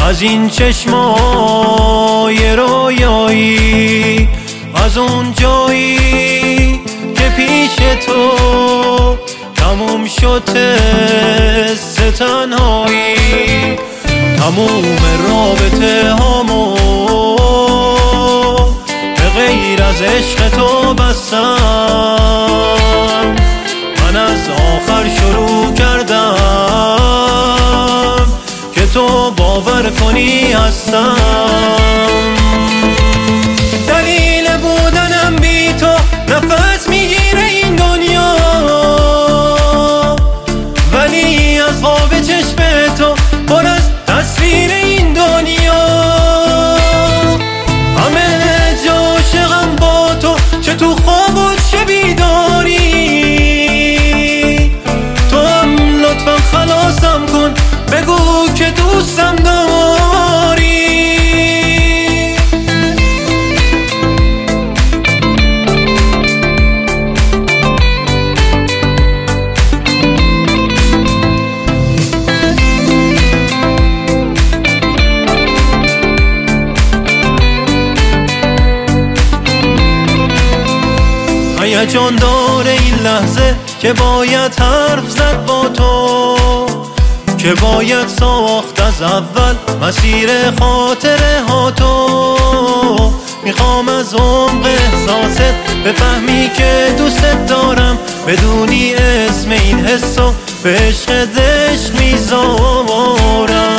از این چشمای رویایی، از اون جایی که پیش تو تموم شد حس تنهایی. تموم رابطه هامو به غیر از عشق تو بستم. من از آخر شروع کردم که تو باور کنی هستم. دلیل بودنم بی تو نفس میگیره این دنیا، ولی از خواب چشم تو پر از تصویر این دنیا. همه جا عاشقم با تو، چه تو خواب و چه بیداری. تو هم لطفا خلاصم کن، بگو که دوستم داری. هیجان داره این لحظه که باید حرف زد با تو، که باید ساخت از اول مسیر خاطره ها تو. میخوام از عمق احساست بفهمی که دوستت دارم، بدونی اسم این حسو به عشق میذارم.